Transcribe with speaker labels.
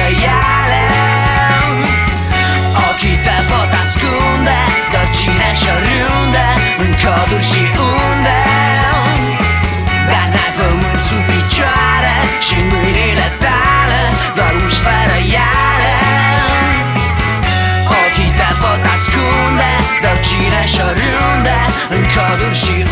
Speaker 1: iale. Ochii te pot ascunde, dar cine și oriunde, în coduri și unde. Dar n-ai pământ sub picioare și mâinile tale doar uși fără iale. Ochii te pot ascunde, dar cine și oriunde, în coduri și